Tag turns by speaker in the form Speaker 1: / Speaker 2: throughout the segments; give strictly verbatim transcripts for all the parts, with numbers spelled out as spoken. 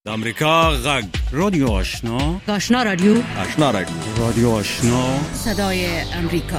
Speaker 1: د امریکا غږ رادیو آشنا
Speaker 2: آشنا رادیو
Speaker 1: آشنا رادیو رادیو آشنا
Speaker 2: صدای امریکا.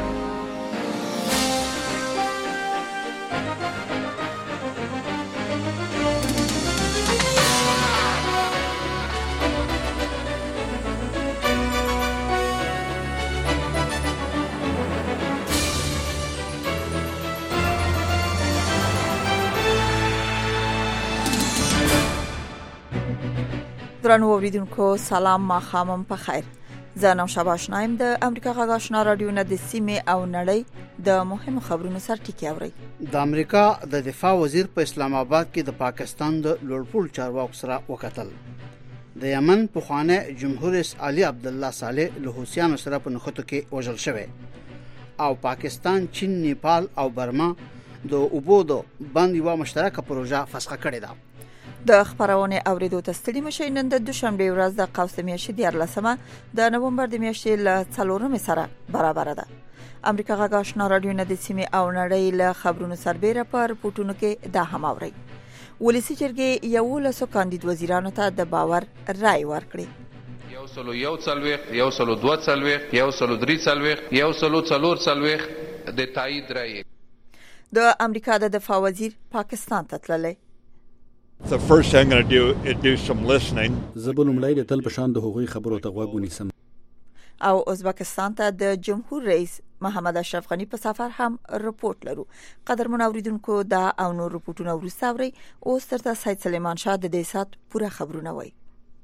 Speaker 3: درنو اوریدونکو سلام، ما خامم په خیر. زه نو شبا آشنایم د امریکا غږ آشنا رادیو نه د سیمې او نړۍ د مهمو خبرونو سر ټکی اوري.
Speaker 4: د امریکا د دفاع وزیر په اسلام آباد کې د پاکستان د لوړپوړ چارواکو سره وکتل. د یمن پخوانی جمهور رئیس علي عبد الله صالح له حوثیانو سره په نښتو کې وژل شوی او پاکستان، چین، نیپال او برما د اوبو د بند یو مشترکه پروژه فسخ کړې ده.
Speaker 3: د خبرونه اوریدو ته ستړي مشئ. نن د دوشنبه ورځ د قوس میاشتې دیارلسمه د نومبر د میاشتې ل څلورمه سره برابر ده. امریکا غږ آشنا رادیو نه د سیمې او نړۍ له خبرونو سربېره پر پټونو کې دا هم اوري. ولسی جرګې یو لسو کاندید وزیرانو ته د باور رائے ورکړي.
Speaker 5: یو سلو یو څلويخ، یو سلو دوه څلويخ، یو سلو درې څلويخ، یو سلو څلور څلويخ د تایید رائے.
Speaker 3: د امریکا د دفاع وزیر پاکستان ته تللی.
Speaker 6: The first thing I'm going to do is do some listening.
Speaker 7: زبلوملای د تل په شان د هغوی خبرو ته غوږ ونیسم.
Speaker 3: او ازبکستان ته د جمهور رئیس محمد اشرف غنی په سفر هم رپورت لرو. قدرمن اوریدونکو دا او نور رپورټونه ورساوري. اوس ترته سید سلیمان شاه د دې سات پوره خبرونه وای.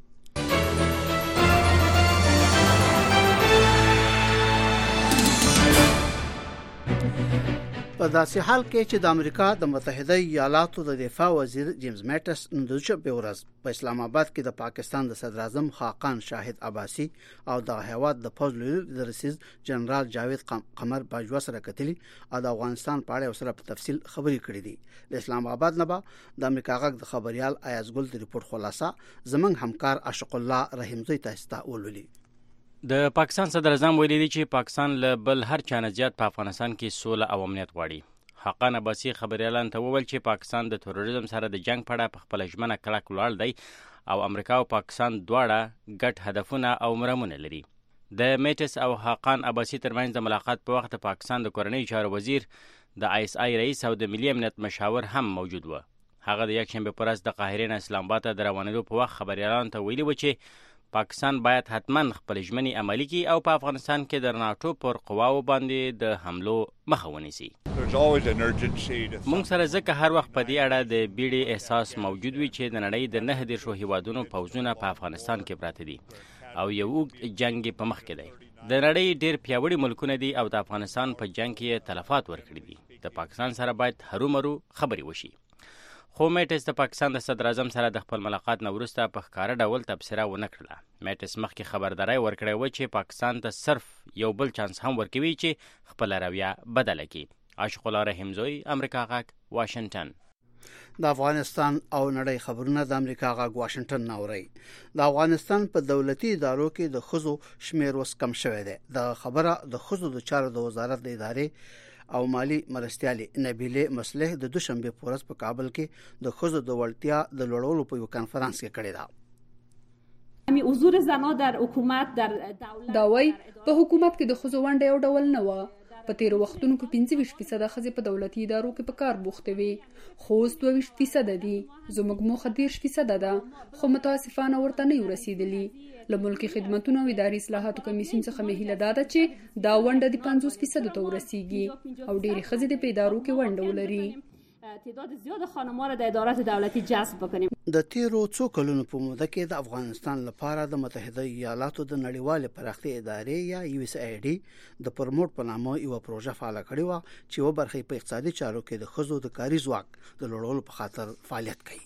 Speaker 4: په داسې حال کې چې د امریکا د متحده ایالاتو د دفاع وزیر جیمز میټس نن د دوشنبه ورځ په اسلام آباد کې د پاکستان د صدر اعظم خاقان شاهد عباسي او د هیواد د فوج لوی رئیس جنرال جاوید قمر باجوا سره کتلي او د افغانستان په اړه سره په تفصیل خبرې کړې دي. د اسلام آباد نه به د امریکا غږ د خبريال ایاز ګل د ریپورت خلاصه زمنګ همکار عاشق الله رحیمزی تاسو ته ولولي.
Speaker 8: د پاکستان صدر اعظم ویلي دی چې پاکستان له بل هر چا نه زیات په افغانستان کې سوله او امنیت غواړي. حقان عباسي خبريالان ته وویل چې پاکستان د تروریزم سره د جنگ په اړه په خپل ژمنه کلک ولاړ دی او امریکا او پاکستان دواړه ګډ هدفونه او مرامونه لري. د میټس او حقان عباسي ترمنځ د ملاقات په وخت د پاکستان د کورنۍ چارو وزیر، د آی اس آی رئیس او د ملي امنیت مشاور هم موجود و. هغه د یکشنبه پر ورځ د قاهره نه اسلام آباد ته روانېدو په وخت خبريالان ته ویلي و چې پاکستان باید حتما خپل ژمنې عملي کړي او په افغانستان کې د ناتو پر قواو باندې د حملو مخه ونیسي. موږ سره ځکه هر وخت په دې اړه د بیړې احساس موجود وي چې د نړۍ د نه دیرشو هیوادونو پوځونه په افغانستان کې پراته دي او یو اوږد جنگ په مخ کې دی. د نړۍ ډېر پیاوړي ملکونه دي او د افغانستان په جنگ کې تلفات ورکړي دي. د پاکستان سره باید هرومرو خبرې وشي. خو میټس د پاکستان د صدر اعظم سره د خپل ملاقات نه وروسته په ښکاره ډول تبصره ونه کړله. میټس مخکې خبرداری ورکړی و چې پاکستان ته صرف یو بل چانس هم ورکوي چې خپل رویه بدله کړي. عاشق الله رحیمزی، امریکا غږ، واشنگټن.
Speaker 4: د افغانستان او نړۍ خبرونه د امریکا غږ واشنگټن نوري. د افغانستان په دولتي ادارو کې د خزو شمیر وس کم شوی دی. د خبره د خزو د چارو د وزارت د ادارې او مالی مرستيالي نبیله مصلح د دوشنبه په ورځ په کابل کې د خزو د ولټیا د لوړولو په یو کانفرنس کې کړی دا.
Speaker 9: همین حضور زنا در حکومت در دولت
Speaker 10: داوی په حکومت کې د خزو ونډه یو ډول نه و. په تیر وختونو کې پنځه ویشت فیصد خزې په دولتي ادارو کې په کار بوخته وي، خو اوس دوه ویشت فیصد دي. زموږ موخه دېرش فیصد ده، خو متاسفانه ورته نه رسیدلی. له ملکی خدماتونو او اداري اصلاحاتو کمیسیون څخه مې هیله ده چې دا ونډه د پنځوس فیصد ته ورسیږي او ډېری خزې د پیدارو کې ونډه ولري.
Speaker 9: تعداد زیاد خانم‌ها را در ادارات دولتی جذب بکنیم.
Speaker 4: د تیرو څو کلونو په موده کې د افغانستان لپاره د متحده ایالاتو د نړیوال پراختیا ادارې یا یو اس ای ډي د پرموټ په نامه یو پروژه فعال کړی و چې و برخې په اقتصادي چارو کې د خزو د کاري ځواک د لوړولو په خاطر فعالیت کوي.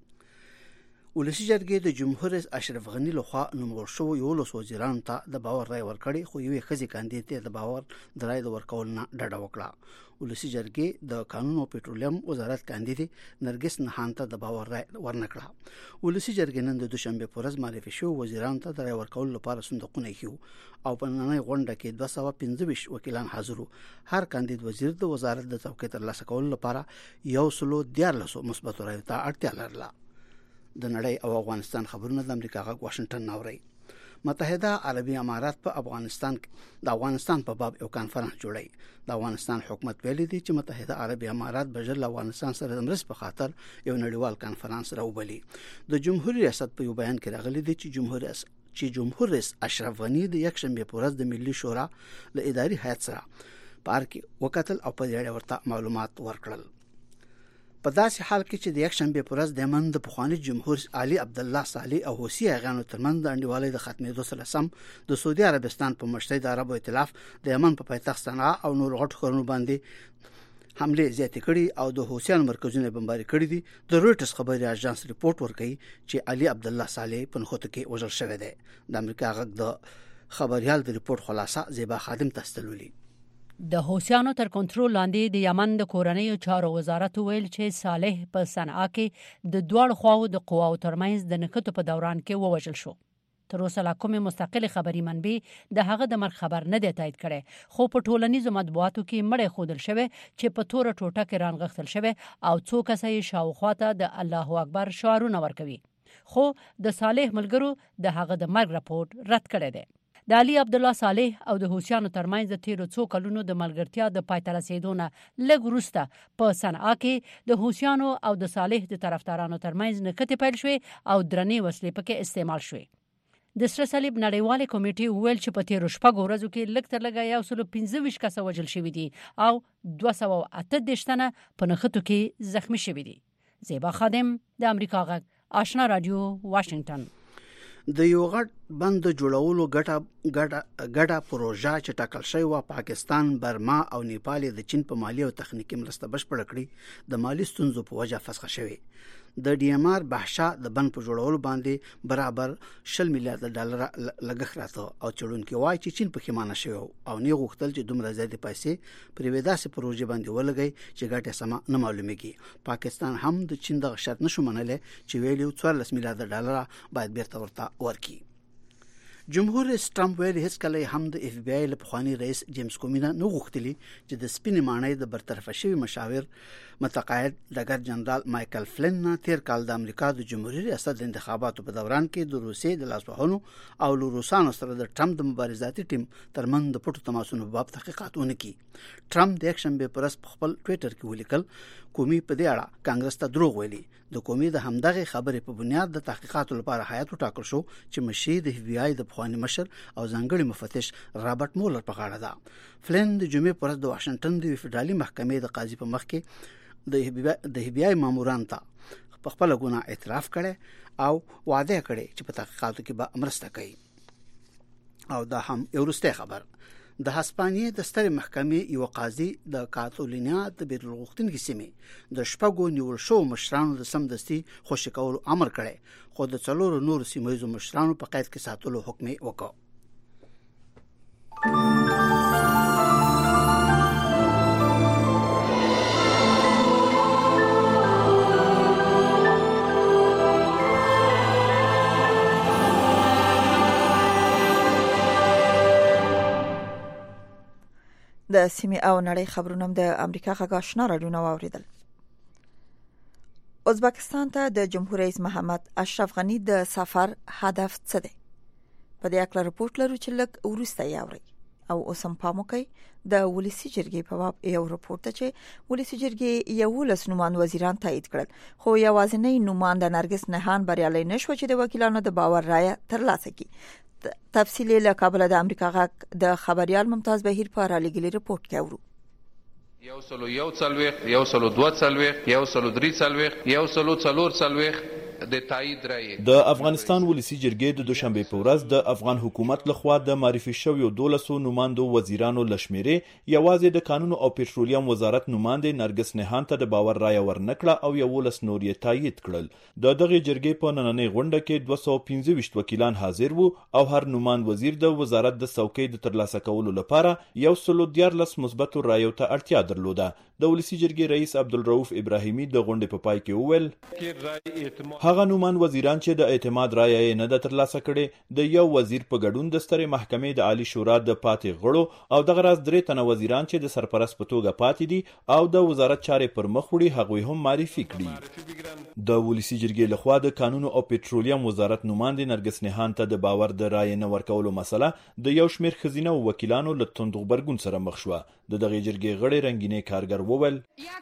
Speaker 4: ولسی جرګې د جمهور رئیس اشرف غنی لخوا نومول شو یو لس وزیرانو ته د باور رائے ورکړي، خو یوې ښځې کاندید د باور د رائے د ورکول نه ډډه وکړه. ولسی جرګې د قانون او پټرولیم وزارت کاندید نرګس نهان ته د باور رائے ورنکړه. ولسی جرګې نن د دوشنبه په ورځ معرفي شو وزیرانو ته د رائے ورکول لپاره صندوقونه ایښو او په نننۍ غونډه کې دوه سوه پنځه ویشت وکیلان حاضر وو. هر کاندید وزیر د وزارت د څوکۍ ترلاسه کولو لپاره یو سلو دیارلس مثبت رائے ته اړتیا لرله. د نړۍ او افغانستان خبرونه د امریکا غږ واشنگټن ناوړي. متحده عربي امارات په افغانستان د افغانستان په باب یو کانفرنس جوړي. د افغانستان حکومت ویلي دی چې متحده عربي امارات به ژر افغانستان سره د مرستې په خاطر یو نړیوال کانفرنس راوبلي. د جمهوریت ریاست په یو بیان کې راغلي دی چې جمهوریت چې جمهور رئیس اشرف غنی د یک شنبه په ورځ د ملي شورا له اداري هیئت سره پارک وکتل او په اړه ورته معلومات ورکړل. په داسې حال کې چې د یک شنبه په ورځ د یمن د پخوانی جمهور علي عبد الله صالح او حوثي غانو ترمنځ د انډیوالۍ د ختمېدو سره سم د سعودي عربستان په مشترک عربو ائتلاف د یمن په پایتخت صنعا او نور غټ ښارونو باندې حمله زیاتې کړي او د حوثیانو مرکزونه بمباري کړي دي. د رويټرز خبري اژانس ریپورت ورکړي چې علي عبد الله صالح په نخوته کې وژل شوی دی. د امریکا غږ د خبريال د ریپورت خلاصه زیبا خادم تستلولي.
Speaker 2: د حوثیانو تر کنټرول لاندې د یمن د کورنیو چارو وزارت ویل چې صالح په صنعا کې د دوړ خواو د قواو ترمنځ د نکټو په دوران کې ووژل شو. تر اوسه لا کومه مستقله خبري منبع د هغه د مرګ خبر نه دی تایید کړي، خو په ټولنیزو مطبوعاتو کې مړی خودل شوی چې په تور ټوټه کې رانغښتل شوی او څو کسه یې شاوخواته د الله اکبر شعارونه ورکوي. خو د صالح ملګرو د هغه د مرګ راپور رد کړی دی. د علي عبد الله صالح او د حوثیانو ترمنځ د تیرو څو کلونو د ملګرتیا د پای ته رسیدونه لږ وروسته په صنعا کې د حوثیانو او د صالح د طرفدارانو ترمنځ نکټې پیل شوې او درنې وسلې پکې استعمال شوې. د سره صلیب نړیواله کمیټې ویل چې په تیرو شپږو ورځو کې لږ تر لږه یو سل پنځه ویشت کسه وژل شوي دي او دوه سوه اته دېرش تنه په نښتو کې زخمی شوي دي. زیبا خادم د امریکا غږ آشنا رادیو واشنگټن.
Speaker 4: د یو غټ بند جوړولو ګټه ګټه ګټه پروژه چې ټاکل شوی و پاکستان، برما او نیپال د چین په مالی او تخنیکی مرسته بشپړ کړي د مالی ستونزو په وجه فسخ شوی. د ډي ام ار بحثا د بند په جوړولو باندې برابر شل میلیارډ ډالر لګښت راته او چړونکو وایي چې چین په خمانه شوی او نه غوښتل چې دومره زیاتې پیسې پر وېداسې پروژې باندې ولګي چې ګټه سم نه معلومیږي. پاکستان هم د چین د شرط نشو منلې چې ویلو څوارلس میلیارډ ډالر باید بیرته ورته ورکړي. جمهور رئیس ټرمپ ویلي هیڅ کله هم د اف بی آی له پخوانی رئیس جیمز کومي نه غوښتلی چې د سپینې ماڼۍ د برطرفه شوی مشاور متقاعد ډګر جنرال مایکل فلن نه تیر کال د امریکا د جمهوریت ریاست د انتخاباتو په دوران کې د روسیې د لاسوهنو او له روسانو سره د ټرمپ د مبارزاتي ټیم ترمن د پټو تماسونو په باب تحقیقاتونه کوي. ټرمپ د یک شنبه پر ورځ په خپل ټوئیټر کې ولیکل کومي په دې اړه کانګرس ته دروغ ویلي. د کومي د همدغه خبرې په بنیاد د تحقیقاتو لپاره هیئت وټاکل شو چې مشیر د اف بی آی د پخوانی مشر او ځانګړي مفتش رابرټ مولر په غاړه ده. فلن د جمعې پر ورځ د واشنگټن د فدرالي محکمې د قاضي په مخ کې د اف بی آی ماموران ته په خپل ګناه اعتراف کړي او وعده کړي چې په تحقیقاتو کې به مرسته کوي. او دا هم یو وروستی خبر. د هسپانیې د سترې محکمې یو قاضي د کاتالونیا د بیرغوښتونکو سیمې د شپږو نیول شو مشرانو د سمدستي خوشی کولو امر کړی، خو د څلورو نور سیمایي مشرانو په قید کې ساتلو حکم وکړ.
Speaker 3: د سیمې او نړۍ خبرونه د امریکا غږ آشنا رادیو نو اوریدل. ازبکستان ته د جمهور رئیس محمد اشرف غنی د سفر هدف څه دی؟ په دې اړه رپورت لرو چې لږ وروسته یاوري او اوسم پامو کوي د ولسی جرګې په باب یو رپورت چې ولسی جرګې یو لس نومان وزیران تایید کړل، خو یوازینی نومان د نرګس نهان بریالي نشو چې د وکیلانو د باور رائے ترلاسه کړي. تفصیلی له کابل د امریکا غږ د خبريال ممتاز بهیر په را لګیلي رپورت کې اورو.
Speaker 5: یو سلو یو څلوېښت، یو سلو دوه څلوېښت، یو سلو درې څلوېښت، یو سلو څلور څلوېښت د تایید رائے.
Speaker 11: د افغانستان ولسی جرګې د دوشنبه په ورځ د افغان حکومت لخوا د معرفي شویو دولسو نوماندو وزیرانو لشمیره یوازې د قانون او پېټرولیم وزارت نوماندې نرګس نهان ته د باور رائے ورنکړه او یو لس نور یې تایید کړل. د دغه جرګې په نننۍ غونډه کې دوه سوه پنځه ویشت وکیلان حاضر وو او هر نوماند وزیر د وزارت د څوکۍ د ترلاسه کولو لپاره یو سلو دیارلس مثبتو رایو ته اړتیا درلوده. د ولسی جرګې رئیس عبدالرؤف ابراهیمي د غونډې په پای کې وویل هغه نومان وزیران چې د اعتماد رایه یې نه ده ترلاسه کړې د یو وزیر په ګډون د سترې محکمې د عالی شورا د پاتې غړو او دغه راز درې تنه وزیران چې د سرپرست په توګه پاتې دي او د وزارت چارې پر مخ وړي هغوی هم معرفي کړي. د ولسی جرګې لخوا د قانون او پټرولیم وزارت نوماندې نرګس نهان ته د باور د رایې نه ورکولو مسله د یو شمېر ښځینه وکیلانو له توند غبرګون سره مخ شوه. د دغې جرګې غړي رنګینې کارګر وویل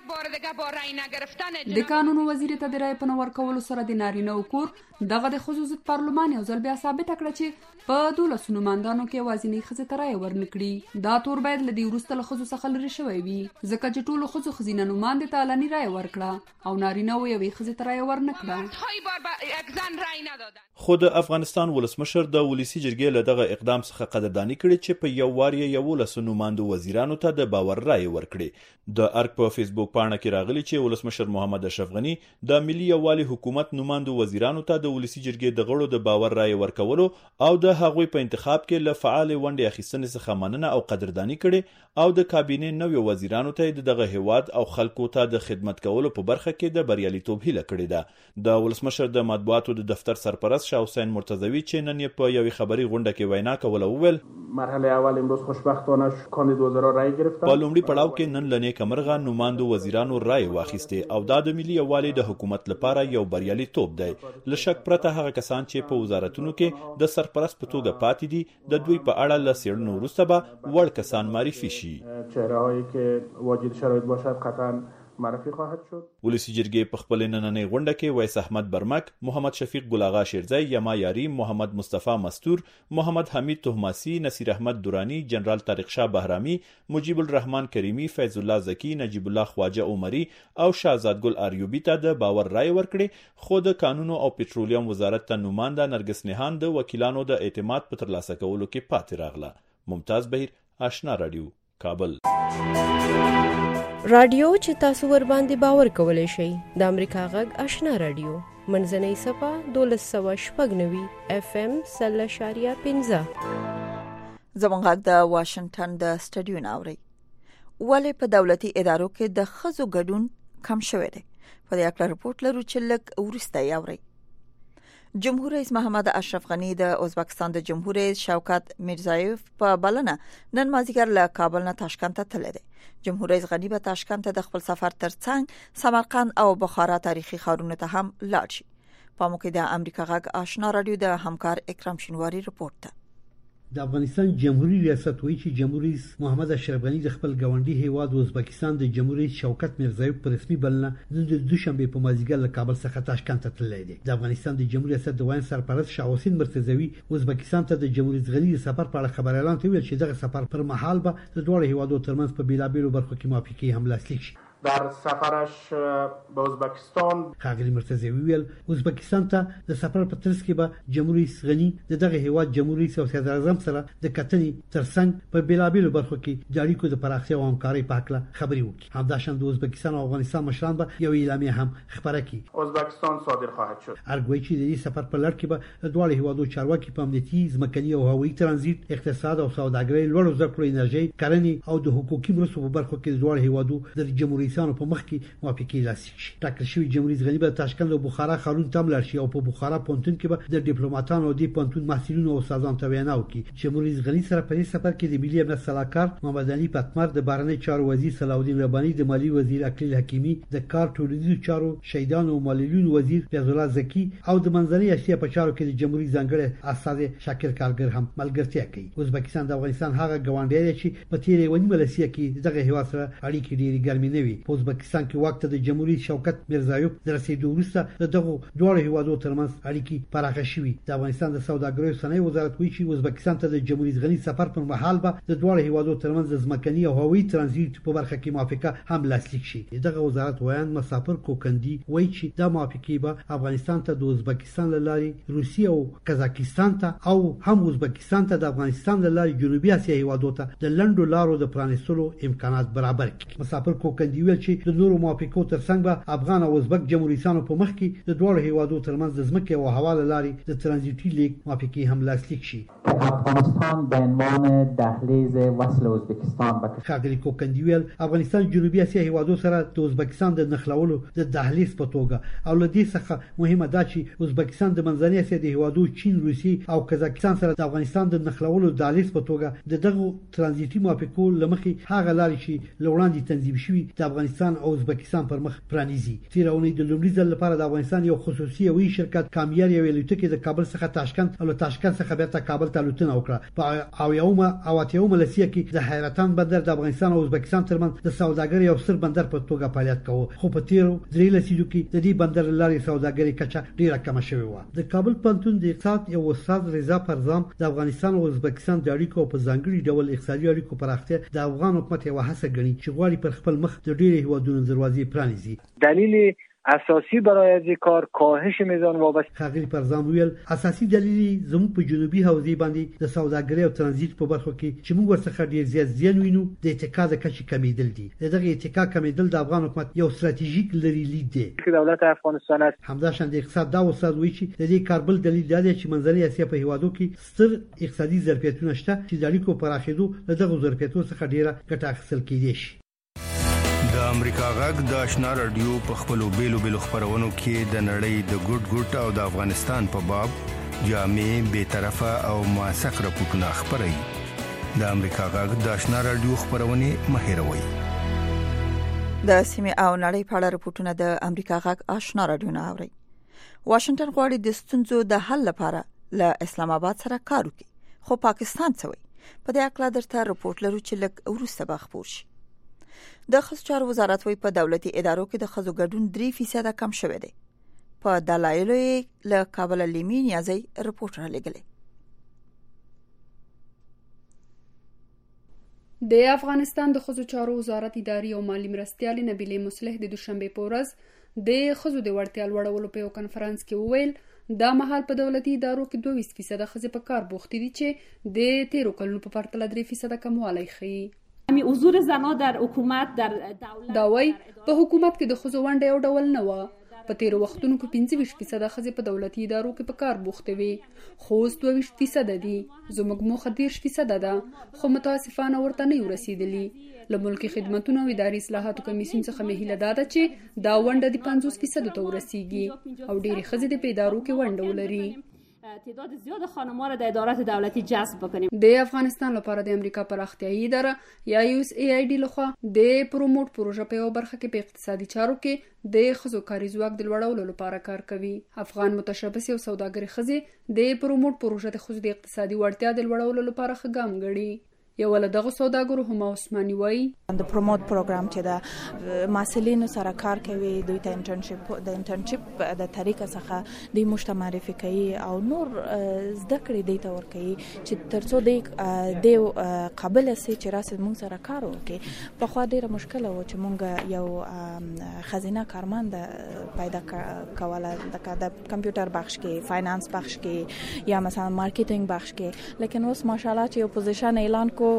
Speaker 10: د قانون وزیر ته د رایې په نه ورکولو سره د نارینه او کور دغه د خصوصي پارلمان یو ځل بیا ثابته کړه چې په دولسو نوماندانو کې یوازینۍ ښځې ته رایه ورنکړي. دا تور باید له دې وروسته له ښځو څخه لرې شوی وي ځکه چې ټولو ښځو ښځینه نوماندې ته علني رایه ورکړه او نارینه و یوې ښځې ته رایه ورنکړه.
Speaker 11: خو د افغانستان ولسمشر د ولسی جرګې له دغه اقدام څخه قدرداني کړې چې په یو وار یې یولسو نوماندو وزیرانو ته د باور رایه ورکړې. د ارګ په فیسبوک پاڼه کې راغلی چې ولسمشر محمد اشرف غنی د ملي یووالي حکومت نوماندو وزیرانو ته د ولسی جرګې د غړو د باور رایه ورکولو او د هغوی په انتخاب کې له فعال ونډې اخیستنې څخه مننه او قدرداني کړې او د کابینې نویو وزیرانو ته د دغه هیواد او خلکو ته د خدمت کولو په برخه کې د بریالیتوب هیله کړې ده. د ولسمشر د مطبوعاتو د دفتر سرپرست شاه حسین مرتضوی چې نن یې په یوې خبري غونډه کې وینا کوله وویل
Speaker 12: مرحله اول امروز خوشبختانه کاندید وزرا رای گرفتن.
Speaker 11: په لومړي پړاو کې نن لنې کمرغه نوماندو وزیرانو رای واخیسته او دا د ملي یووالي د حکومت لپاره یو بریالیتوب دی. لشک پرته هغه کسان چې په وزارتونو کې د سرپرست په توګه پاتې دي د دوی په اړه له څېړنو وروسته به وړ کسان معرفي شي.
Speaker 12: چهره‌هایی که واجد شرایط باشد قطعا معرفی خواهد شد.
Speaker 11: ولسی جرګې په خپل نننۍ غونډه کې ویس احمد برمک، محمد شفیق ګل آغا شیرزی، یما یاری، محمد مصطفی مستور، محمد حمید تهماسی، نصیر احمد دورانی، جنرال طارق شاه بهرامی، مجیب الرحمن کریمی، فیض الله زکی، نجیب الله خواجه عمری او شهزاد ګل اریوبی ته د باور رای ورکړي. خو د قانون او پټرولیم وزارت ته نومانده نرګس نهان د وکیلانو د اعتماد په ترلاسه کولو کې پاتې راغله. ممتاز بهیر، آشنا رادیو، کابل.
Speaker 13: رادیو چې تاسو ور باندې باور کولای شئ د امریکا غږ آشنا رادیو منځنۍ صفه دولس سوه شپږ نوي اف ام سل اشاریه پنځه.
Speaker 3: زموږ غږ د واشنگټن د سټډیو ناوړي ولې په دولتي ادارو کې د ښځو ګډون کم شوی دی. په دې اړه رپورټ لرو چې لږ وروسته یې اورئ. جمهور رئیس محمد اشرف غنی د ازبکستان د جمهور رئیس شوکت میرزایف په بلنه نن مازیګر له کابل نه تاشکند ته تللی دی. جمهور رئیس غنی به تاشکند ته د خپل سفر ترڅنګ سمرقند او بخارا تاریخي ښارونو ته هم لاړ شي. په موږ د امریکا غږ آشنا رادیو د همکار اکرام شینواری رپورټ ته.
Speaker 14: د افغانستان جمهوریت ریاست وایي چې جمهور رئیس محمد اشرف غنی د خپل ګاونډي هیواد ازبکستان د جمهور رئیس شوکت میرزایف په رسمي بلنه د دوشنبه په مازیګر له کابل څخه تاشکند ته تللی دی. د افغانستان د جمهوریت ریاست د وایي سرپرست شاه حسین مرتضوی ازبکستان ته د جمهور رئیس غنی د سفر په اړه خبر اعلان کړی چې دغه سفر پر مهال به د دوه هیوادو ترمنځ په بیلابیلو برخو کې موافقه هم لاسلیک شي.
Speaker 12: در سفرش به ازبکستان
Speaker 14: ښاغلي مرتضوی ویل ازبکستان ته د سفر په ترڅ کې به جمهور رئیس غنی د دغه هیواد جمهور رئیس او صدر اعظم سره د کتنې ترڅنګ په بیلابیلو برخو کې د اړیکو د پراختیا او همکارۍ په اړه خبرې وکړي. همداشان د ازبکستان او افغانستان مشران به یو اعلامیه هم خبره کړي.
Speaker 12: ازبکستان صادر خواهد شد.
Speaker 14: ارګوي چې د دې سفر په لړ کې به د دوه هیوادو چارواکي په امنیتي، ځمکني او هوایي ترانزیت، اقتصاد او سوداګرۍ، لوړو زده کړو، انرژي، کرنې او د حقوقي مرستو په برخو کې د دوه هیوادو د جمهور رئیسانو په مخ کې موافقه لاسلیک شي. ټاکل شوی جمهور رئیس غنی به تاشکند او بخارا ښارونو ته لاړ شي او په بخارا پونتون کې به د ډیپلوماټانو او د پونتون محصلینو او استادانو ته وینا وکړي. جمهور رئیس غنی سره په دې سفر کې د ملي امنیت صلاحکار محمد علي پتمر، د بهرنی چارو وزیر صلاح الدین رباني، د مالی وزیر اکلیل حکیمی، د کار ټولنیزو چارو شهیدانو او ماليونو وزیر فیض الله زکی او د منځنۍ اسیا په چارو کې د جمهور رئیس ځانګړي استاد شاکر کارګر هم ملګرتیا کوي. ازبکستان د افغانستان هغه ګاونډی دی چې په تیرې ونیمه لسیه کې دغه هیواد سره اړیکې ډېرې ګرمې نه وي. په ازبکستان کې وخت د جمهور رئیس شوکت میرزایف د رسیدو وروسته دغه دوه هیوادو ترمنځ اړیکې پراخه شوې. د افغانستان د سوداګرۍ او صنایع وزارت وایي چې ازبکستان ته د جمهور رئیس غنی سفر پر مهال به د دوه هیوادو ترمنځ د ځمکني او هوایي ترانزیت په برخه کې موافقه هم لاسلیک شي. دغه وزارت وایي مسافر کوکندي وایي چې دا موافقه به افغانستان ته د ازبکستان له لارې روسیه او قزاقستان ته او هم ازبکستان ته د افغانستان له لارې جنوبي اسیا هیوادو ته د لنډو لارو د پرانیستلو امکانات برابر کړي. مسافر کوکندي ویل چې د نورو موافقو ترڅنګ به افغان او ازبک جمهوریتانو په مخ کې د دوه هیوادو ترمنځ د ځمکې او حواله لاري د ترانزیتي لیک موافقه هم لاسلیک شي.
Speaker 15: افغانستان به عنوان دهلیز وصل ازبکستان به
Speaker 14: خاغلی کوکندیویل افغانستان جنوبي اسیا هیوادو سره د ازبکستان د نښلولو د دهلیز په توګه او لدې څخه مهمه ده چې ازبکستان د منځنۍ اسیا د هیوادو چین، روسي او قزاقستان سره د افغانستان د نښلولو دهلیز په توګه د دغه ترانزیتي موافقو لمخې هغه لارې چې لوړاندې تنظیم شوي د افغانستان او ازبکستان پر مخ پرانیزي. تیرونی د لومړي ځل لپاره د افغانستان یو خصوصي هوایي شرکت کامیار یو الوتکه د کابل څخه تاشکند او له تاشکند څخه بیرته کابل ته الوتنه وکړه. په او یومه او اتیومه لسیه کې د حیرتان بندر د افغانستان او ازبکستان ترمنځ د سوداګرۍ او سر بندر په توګه فعالیت کوي، خو په تیرو درې لسیزو کې د دې بندر لارې سوداګرۍ کچه ډیره کمه شوې و. د کابل پوهنتون د اقتصاد یو استاد رضا پرزام د افغانستان او ازبکستان د اړیکو په ځانګړي ډول اقتصادي اړیکو پراختیا د افغان حکومت یو هڅه ګڼي چې غواړي پر خپل مخ د ډیرو هیوادونو دروازې پرانیزي.
Speaker 16: دلیل اساسی برای از کار کاهش میزان وابستگی.
Speaker 14: خاغلی پرزام ویل اساسي دلیل زموږ په جنوبي حوزې باندې د سوداګرۍ او ترانزیت په برخو کې چې موږ ورڅخه ډیر زیات زیان وینو د اتکا د کچې کمیدل دي. دغه اتکا کمیدل د افغان حکومت یو ستراتیژیک لري لید دی
Speaker 16: چې دولت افغانستان است.
Speaker 14: همداشان د اقتصاد دا استاد وایي چې د دې کاربل دلیل دی چې منځنۍ اسیا په هیوادو کې ستر اقتصادي ظرفیتونه شته چې د اړیکو پراخېدو له دغه ظرفیتونو څخه ډیره ګټه اخیستل کېدای شي.
Speaker 17: د امریکا غږ د آشنا رادیو په خپلو بیلو بیلو خبرونو کې د نړۍ د ګډ ګډ او د افغانستان په باب جامع، بی‌طرفه او موثق راپورټونه خپروي. د امریکا غږ د آشنا رادیو خبرونه مهیروي.
Speaker 3: د سیمه او نړۍ په اړه راپورټونه د امریکا غږ آشنا رادیو نه اوري. واشنگټن غواړي د ستونزو د حل لپاره له اسلام آباد سره کار وکړي، خو پاکستان څه وایي؟ په دې اړه درته راپورټ لرو چې لږ وروسته به خبر شي. د ښځو چارو وزارت وایي په دولتي ادارو کې د ښځو ګډون درې فیصد کم شوی دی. په دلایلو یې له کابل لیمي نیازي رپورټ را لګلې.
Speaker 10: د افغانستان د ښځو چارو وزارت اداري او مالی مرستيال نبیله مصلح د دوشنبه په ورځ د ښځو د وړتیا لوړولو په یو کنفرانس کې وویل دا مهال په دولتي ادارو کې دوه ویشت فیصد ښځې په کار بوختې دي چې د تیرو کلونو په پرتله درې فیصد کموالی ښیي.
Speaker 9: حضور زنان در حکومت در دولت
Speaker 10: داوی په حکومت کې د ښځو ونډه یو ډول نه و. په تیرو وختونو کې پنځه ویشت فیصد ښځې په دولتي ادارو کې په کار بوختې وي، خو اوس دوه ویشت فیصد دي. زموږ موخه دېرش فیصد ده، خو متاسفانه ورته نه یو رسیدلی. له ملکي خدمتونو او اداري اصلاحاتو کمیسیون څخه مې هیله ده چې دا ونډه د پنځوس فیصد ته ورسیږي او ډېرې ښځې د په ادارو کې ونډه ولري.
Speaker 9: تعداد زیاد خانم‌ها را در ادارات دولتی جذب بکنیم.
Speaker 10: د افغانستان لپاره د امریکا پراختیایي اداره یا یو اس ای آی ډي لخوا د پروموټ پروژه په یو برخه کې په اقتصادي چارو کې د ښځو کاري ځواک د لوړولو لپاره کار کوي. افغان متشبث او سوداګر ښځې د پروموټ پروژه د ښځو د اقتصادي وړتیا د لوړولو لپاره ښه ګام ګڼي. یو له دغه سوداګرو هم عثماني وایي
Speaker 18: د پروموټ پروګرام چې د محصلینو سره کار کوي، دوی ته انټرنشپ د انټرنشپ د طریقه څخه د مشت معرفي کوي او نور زده کړې دی ته ورکوي چې ترڅو د د قابل سي چې راسي موږ سره کار وکړي. په خو ډیره مشکله و چې موږ یو خزینه کارمند پیدا کوله د کمپیوټر بخش کې، فاینانس بخش کې یا مثلا مارکیټینګ بخش کې، لیکن اوس ماشاءالله چې یو پوزیشن اعلان کو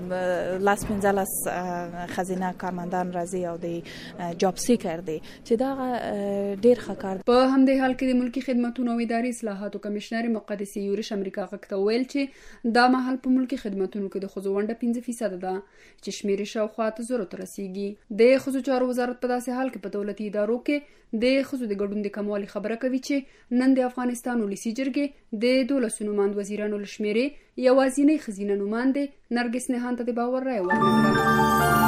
Speaker 18: لاس پنځلس خزینه کارمندان راځي او د جاب سیکر دي چې دا ډیر ښه کار.
Speaker 10: په همدې حال کې د ملکی خدماتو او اداري اصلاحاتو کمشنر مقدسي یورش امریکا غوښته ویل چې دا مهال په ملکی خدماتو کې د ښځو ونډه پنځه فیصد ده چې شمیر شاوخوا ته زرو ته رسیږي. د ښځو چارو وزارت په داسې حال کې په دولتي ادارو کې د ښځو د ګډون د کموالي خبره کوي چې نن د افغانستان ولسی جرګې د دولسو نوماند وزیرانو لشمیرې یوازینی خزینه نوماندې نرګس نهان ته د باور رای ورکړه.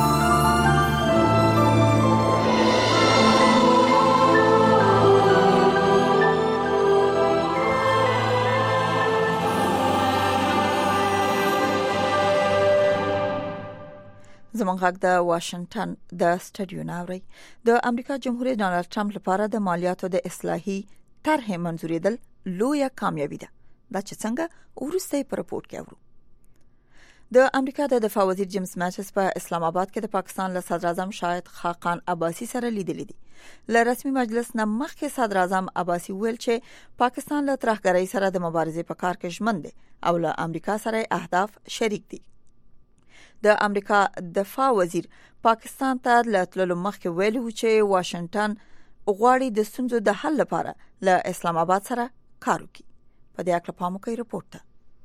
Speaker 3: زمونږ غږ د واشنگټن د سټډیو ناوړي. د امریکا جمهوریت ډانلډ ټرمپ لپاره د مالیاتو د اصلاحي طرح منزورېدل لویه کامیابی ده. دا چې څنګه ورسته په رپورت کې اورو. د امریکا د دفاع وزیر جیمز ماټس په اسلام آباد کې د پاکستان له صدر اعظم شاهد خاقان عباسي سره لیدلې دي. له رسمي مجلس نه مخکې صدر اعظم عباسي ویل چې پاکستان له ترهګرۍ سره د مبارزې په کار کې ژمن دی او له امریکا سره اهداف شریک دي. د امریکا دفاع وزیر پاکستان ته لاتلو مخکې ویلي و چې واشنگټن غواړي د ستونزو د حل لپاره له اسلام آباد سره کار وکړي. په دې اړه پام وکړئ رپورټ.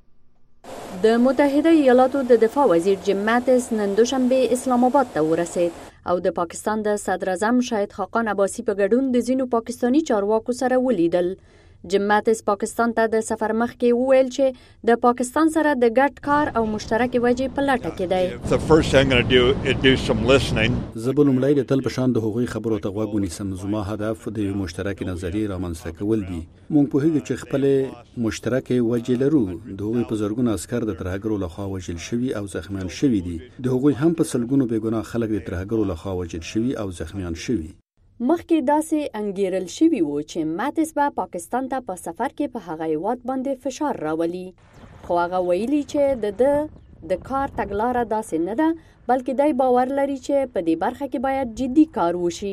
Speaker 19: د متحده ایالاتو د دفاع وزیر جیم ماتس نن دوشنبه اسلام آباد ته ورسید او د پاکستان د صدر اعظم شاهد خاقان عباسی په ګډون د ځینو پاکستانی چارواکو سره ولیدل. جیم ماتس پاکستان ته د سفر مخکې وویل چې د پاکستان سره د ګډ کار او مشترک وجې په لټه کې دی.
Speaker 6: The first thing I'm going to do is do some listening.
Speaker 7: زه به لومړی د تل په شان د هغوی خبرو ته غوږ ونیسم. زما هدف د یو مشترک نظریې رامنځته کول دي. موږ پوهیږو چې خپل مشترک وجې لرو. د هغوی په زرګونو عسکر د ترهګرو لخوا وژل شوي او زخمیان شوي دي. د هغوی هم په سلګونو بېګناه خلک د ترهګرو لخوا وژل شوي او زخمیان شوي.
Speaker 19: مخکې داسې انګیرل شوي وو چې ماتس به پاکستان ته په سفر کې په هغه هیواد باندې فشار راولي، خو هغه ویلي چې د ده د کار تګلاره داسې نه ده، بلکې دی باور لري چې په دې برخه کې باید جدي کار وشي.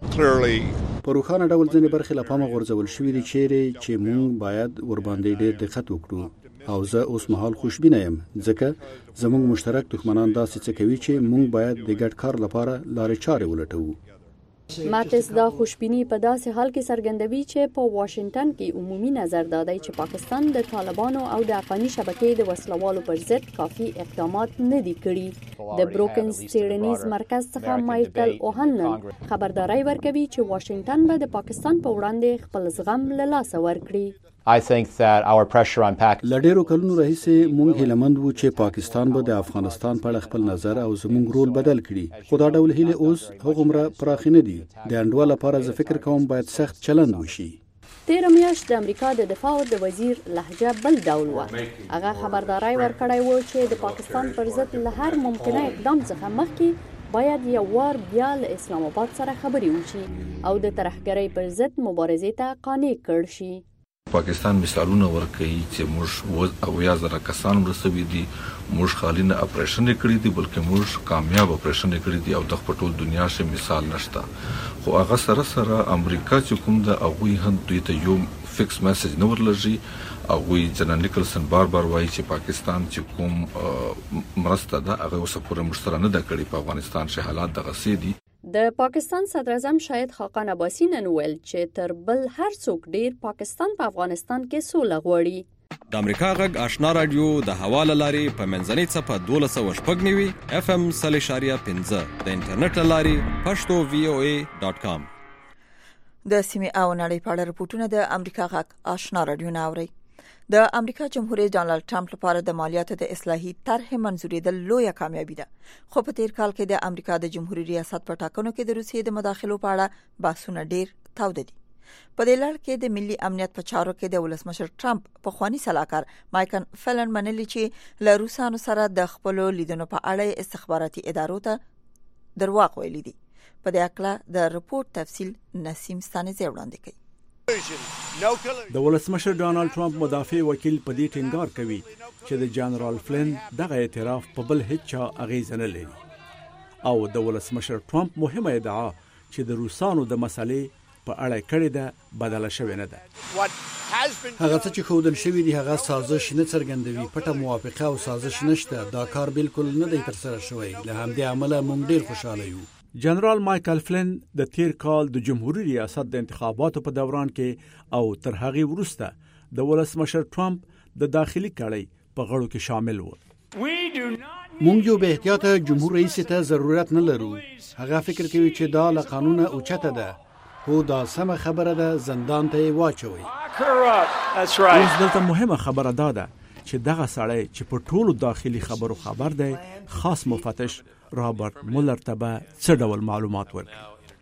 Speaker 7: په روښانه ډول ځینې برخې له پامه غورځول شوي دي چیرې چې موږ باید ورباندې ډېر دقت وکړو، او زه اوس مهال خوشبینه یم ځکه زموږ مشترک دښمنان داسې څه کوي چې موږ باید د ګډ کار لپاره لارې چارې ولټوو.
Speaker 19: ماتس دا خوشبینی په داسې حال کې څرګندوي چې په واشنگټن کې عمومي نظر دادی چې پاکستان د طالبانو او د افغاني شبکې د وسلوالو پر ضد کافي اقدامات نه دي کړي. د بروکنز څېړنیز مرکز څخه مایکل اوهنلن خبرداري ورکوي چې واشنگټن به د پاکستان په وړاندې خپل زغم له لاسه ورکړي.
Speaker 20: I think that our pressure on Pakistan
Speaker 7: لډیرو کلونو راهیسې موږ هیلمند وو چې پاکستان به د افغانستان په اړه خپل نظر او زموږ رول بدل کړي، خو دا ډول هیله اوس هغومره پراخ نه دي. د انډول لپاره زه فکر کوم باید سخت چلند وشي.
Speaker 19: تیر میاشت د امریکا د دفاع د وزیر لهجه بل ډول و. هغه خبرداري ورکړی و چې د پاکستان پر ضد له هر ممکنه اقدام څخه مخکې باید یو وار بیا له اسلام آباد سره خبرې وشي او د ترهګرۍ پر ضد مبارزې ته قانع کړ شي.
Speaker 21: پاکستان مثالونه ورکوي چې موږ او یا زره کسان مرسوي دي، موږ خالي نه اپریشن کړی دي بلکې موږ کامیاب اپریشن کړی دي او د خپل دنیا شه مثال نشته. خو هغه سره سره امریکا چې کوم د هغوی هم دوی ته یو فکس میسج نه ورلږي. هغوی جنرال نیکلسن بار بار وایي چې پاکستان چې کوم مرسته ده هغه اوس پورې موږ سره نه ده کړې. په افغانستان شه حالات دغسې دي.
Speaker 19: د پاکستان صدر اعظم شاهد خاقان عباسی نن ویل چې تر بل هر څوک ډیر پاکستان په افغانستان کې سوله غواړي.
Speaker 22: د امریکا غږ آشنا رادیو د حواله لاري په منځنۍ صفه دولس سوه شپږ نوي اف ام صلی شاریه پنځه د انټرنیټ لاري پښتو وی او ای ډاټ کام.
Speaker 3: د سیمې او نړۍ په اړه رپورټونه د امریکا غږ آشنا رادیو نه اوري. د امریکا جمهور رئیس ډانلډ ټرمپ لپاره د مالیاتو د اصلاحي طرح منزورېدل لویه کامیابی ده، خو په تیر کال کې د امریکا د جمهوریت ریاست په ټاکنو کې د روسیې د مداخلو په اړه بحثونه ډیر تاوده دي. په دې لړ کې د ملي امنیت په چارو کې د ولسمشر ټرمپ په خواني سلاکار مایکل فلن منلي چې له روسانو سره د خپل لیدنو په اړه استخباراتي ادارو ته درواغ ویلي دي. په دې اړه د رپورت تفصیل نسیم ستانزی وړاندې کوي.
Speaker 23: د ولسمشر ډانلډ ټرمپ مدافع وکیل په دې ټینګار کوي چې د جنرال فلن دغه اعتراف په بل هیڅ چا اغیز نه لري او د ولسمشر ټرمپ مهمه ادعا چې د روسانو د مسلې په اړه کړې ده بدله شوې نه ده.
Speaker 4: هغه څه چې ښودل شوي دي هغه سازش نه څرګندوي. پټه موافقه او سازش نشته. دا کار بالکل نه دی ترسره شوی. له همدې امله موږ ډیر خوشاله یو.
Speaker 23: جنرال مایکل فلن د تیر کال د جمهوریت ریاست د انتخاباتو په دوران کې او تر هغه وروسته د ولسمشر ټرمپ د داخلي کړۍ په غړو کې شامل و.
Speaker 4: موږ یو به احتیاط جمهور رئیس ته ضرورت نه لرو. هغه فکر کوي چې دا له قانونه اوچته ده. هو دا سمه خبره ده، زندان ته یې واچوي.
Speaker 23: اوس دلته مهمه خبره دا ده چې دغه سړی چې په ټولو داخلي خبرو خبر دی، خاص مفتش رابرټ مولر ته به څه ډول معلومات ورکړي.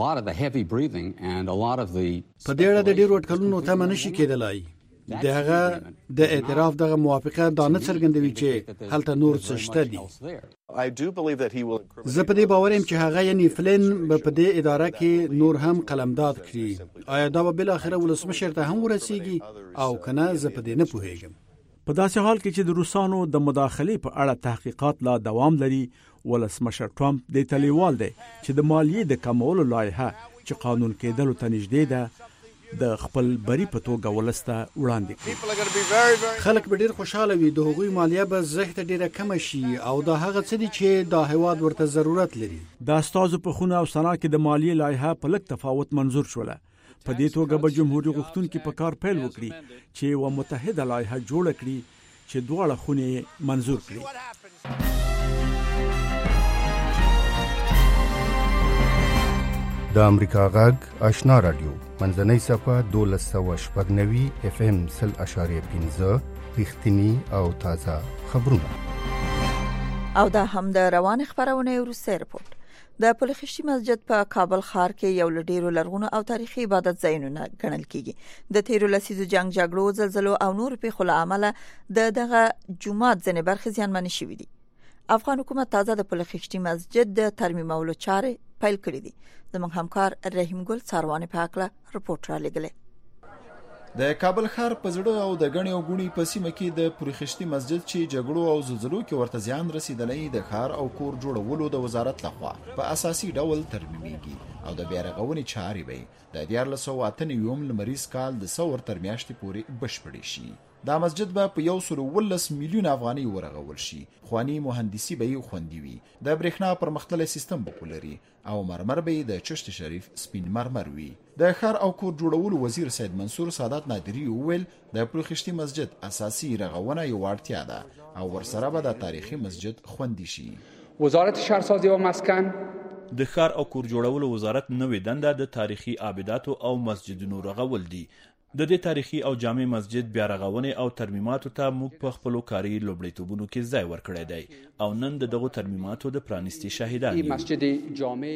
Speaker 4: په دې اړه د ډیرو اټکلونو تمه نشي کېدلای. دغه د اعتراف دغه موافقه دا نه څرګندوي چې هلته نور څه شته دي. زه په دې باور یم چې هغه یعنی فلن به په دې اداره کې نور هم قلمداد کړي. آیا دا به بل اخره ولسمشر ته هم ورسیږي او کنه زه په دې نه پوهیږم.
Speaker 23: په داسې حال کې چې د روسانو د مداخلې په اړه تحقیقات لا دوام لري، ولسمشر ټرمپ د تلیوال دی چې د مالیې د کمولو لایحه چې قانون کېدلو ته نږدې ده د خپل بری په توګه ولسته وړاندې کړي. خلک به ډیر خوشاله وي، د هغوی مالیه به زښت ډیره کم شي او دا هغه څه دي چې د هیواد ورته ضرورت لري. د استازو په خونه او سنا کې د مالیې لایحه په لږ تفاوت منظور شوله. په دې توګه به جمهوریت غوښتونکي په کار پیل وکړي چې یوه متحده لایحه جوړه کړي چې دواړه خونې منظور کړي.
Speaker 17: د امریکا غږ آشنا رادیو منځنۍ صفه دولس سوه شپږ نوي اف ام سل اشاریه پنځه رښتینی او تازه خبرونه.
Speaker 3: او دا هم د روان خبرونه وروسته رپورت. د پلخشتي مسجد په کابل ښار کې یو لډیرو لرغونو او تاریخي عبادت ځایونه ګڼل کیږي. د تیرو لسیزو جنگ جګړو زلزلو او نور پیښو له امله د دغه جمعات ځنې برخې زیانمنې شوې دي. افغان حکومت تازه د پلخشتي مسجد د ترمیمولو چارې پیل کړې دي. زموږ همکار رحیم ګل څاروانه په اړه رپورت را لګلې.
Speaker 11: د کابل ښار په زړه او د غنی او غونی په سیمه کې د پرخشتي مسجد چې جګړو او زلزلو کې ورته زیان رسیدلې د ښار او کور جوړولو د وزارت لخوا په اساسي ډول ترمیمېږي او د بیا رغونې چارې به د دیارلس سوه اته نوي لمریز کال د ثور تر میاشتې پورې بشپړې شي. دا مسجد به په یو سل ولس میلیون افغانۍ ورغول شي. خواني مهندسي به یې خوندي وي. د برېښنا پرمختللی سیستم به ولري او مرمر به د چشت شریف سپین مرمر وي. د ښار او کور جوړولو وزیر سید منصور سادات نادری وویل د پرخشتي مسجد اساسي رغونه یو اړتیا ده او ورسره به د تاریخي مسجد خوندي شي.
Speaker 1: وزارت شهرسازی و مسکن
Speaker 11: د ښار او کور جوړولو وزارت نوې دنده د تاریخي آباداتو او مسجدونو رغول دي. د دې تاریخي او جامع مسجد بیا رغونې او ترمیماتو ته موږ په خپلو کاري لومړیتوبونو کې ځای ورکړی دی او نن د دغو ترمیماتو د پرانیستي شاهدان یو.
Speaker 1: مسجد جامع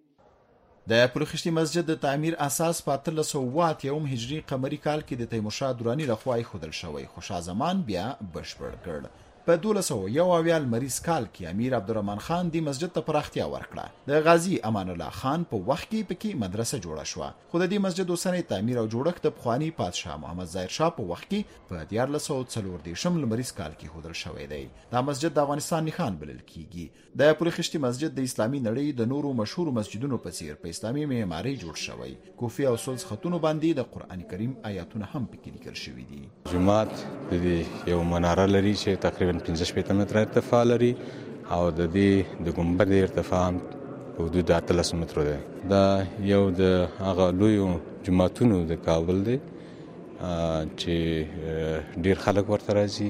Speaker 11: د پرخشتي مسجد د تعمیر اساس په اتلس سوه اتیا هجري قمري کال کې د تیمورشاه دراني لخوا ایښودل شوی، خو شاه زمان بیا بشپړ کړ. په دولس سوه یو اویا لمریز کال کې امیر عبدالرحمن خان د مسجد ته پراختیا ورکړه. د غازی امان الله خان په وخت کې پکې مدرسه جوړه شوه، خو د دې مسجد اوسنی تعمیر او جوړښت د پخواني پادشاه محمد ظاهر شاه په وخت کې په دیارلس سوه څلور دېرشم لمریز کال کې ایښودل شوی دی. دا مسجد د افغانستان نښان بلل کیږي. د پرخشتي مسجد د اسلامي نړۍ د نورو مشهورو مسجدونو په څیر په اسلامي معمارۍ جوړ شوی. کوفي او سلس خطونو باندې د قرآن کریم آیاتونه هم پکې لیکل شوي دي.
Speaker 2: جمعات د دې یو مناره لري چې تقریبا پنځه شپېته متره ارتفاع لري او د دې د ګنبد ارتفاع په حدود اتلس متره دی. دا یو د هغه لویو جوماتونو د کابل دی چې ډیر خلک ورته راځي.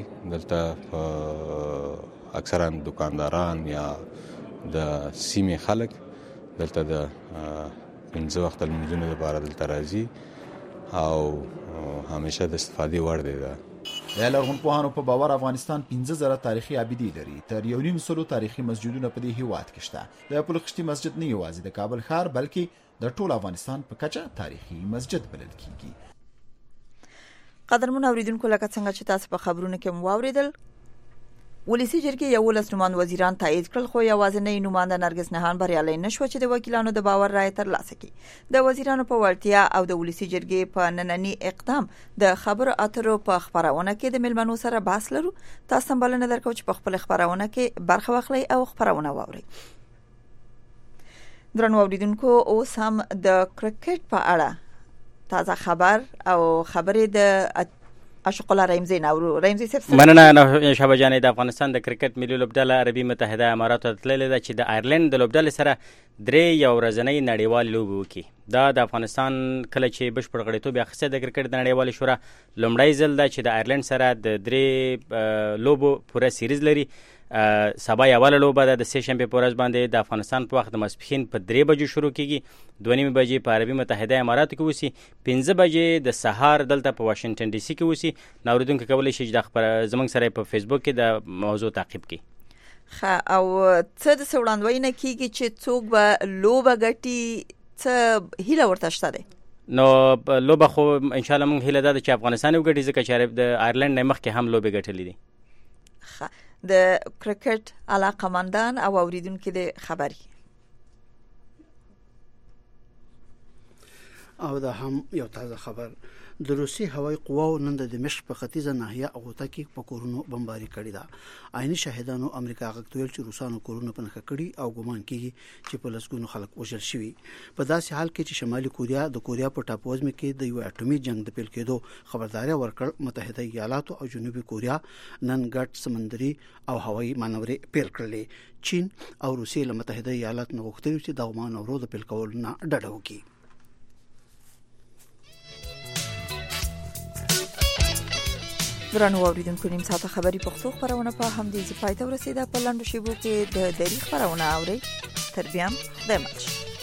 Speaker 2: دلته اکثرا دکانداران یا د سیمې خلک دلته د پنځه وخت لمونځونو لپاره دلته راځي او همیشه د استفادې وړ دی.
Speaker 11: د لرغونپوهانو په باور افغانستان پنځه زره تاریخي ابدي لري. تر یو نیم سلو تاریخي مسجدونه په دې هیواد کې شته. د پلخشتي مسجد نه یوازې د کابل ښار بلکې د ټول افغانستان په کچه تاریخي مسجد بلل کیږي.
Speaker 3: قدرمن اوریدونکو، لکه څنګه چې تاسو په خبرونو کې مو واوریدل، ولسی جرګې یو لس نوماند وزیران تایید کړل، خو یوازینی نومانده نرګس نهان بریالي نشو چې د وکیلانو د باور رائے ترلاسه کړي. د وزیرانو په وړتیا او د ولسی جرګې په نننی اقدام د خبرو اترو په خبرونه کې د ملمنو سره بحث لرو. تاسو هم بلنه درکو چې په خپل خبرونه کې برخه واخلئ او خبرونه واورئ. درنو اوریدونکو، اوس هم د کرکټ په اړه تازه خبر او خبرې د اشق الله رحمزی نورو رحمزی صاحب
Speaker 8: مننه. شابه جانې د افغانستان د کرکټ ملي لوبډله عربي متحده اماراتو ته تللې ده چې د آیرلند د لوبډلې سره درې یو ورځنۍ نړیوال لوبې وکړي. دا د افغانستان کله چې بشپړ غړیتوب اخیستی د کرکټ د نړیوالې شورا لومړی ځل ده چې د آیرلند سره د درې لوبو پوره سیریز لري. سبا یواله لوبه ده د سه شنبې په ورځ باندې د افغانستان په وخت د ماسپښین په درې بجو شروع کیږي، دوه نیمې بجې په عربي متحده اماراتو کې وسی، پنځه بجې د سهار دلته په واشنگټن ډي سي کې وسی. نو اوریدونکو کولی شي چې د خبر زمونږ سره په فیسبوک کې د موضوع تعقیب کړي.
Speaker 3: ښه، او څه د وړاندوینه کیږي چې څوک به لوبه ګټي، څه هیله ورته شته ده؟
Speaker 8: نو لوبه خو ان شاء الله مونږ هیله ده چې افغانستان وګټي، ځکه چې د آیرلند نه مخکې هم لوبې ګټلې دي.
Speaker 3: ښه، د کرکټ علاقمندان او اوریدونکو د خبري
Speaker 4: او دا هم یو تازه خبر. د روسي هوایي قواو نن د دمشق په ختیځه ناحیه غوطه کې په کورونو بمباري کړې ده. عیني شاهدانو امریکا غوښتل چې روسانو کورونه پنځه کړي او ګومان کیږي چې په لسګونو خلک وژل شوي. په داسې حال کې چې شمالي کوریا د کوریا په ټاپووزمه کې د یو اټومي جنگ د پیل کېدو خبرداري ورکړ، متحده ایالاتو او جنوبي کوریا نن ګډ سمندري او هوایي مانورې پیل کړلې. چین او روسیې له متحده ایالاتو غوښتل چې د مانورو د پیل کولو نه ډډه وکړي.
Speaker 3: درنو اوریدونکو نیم ساعته خبری پښتو خبرونه په همدې ځای ته ورسیده. په لاندو شیبو کې د دری خبرونه اوري. تر بیا خدای مل.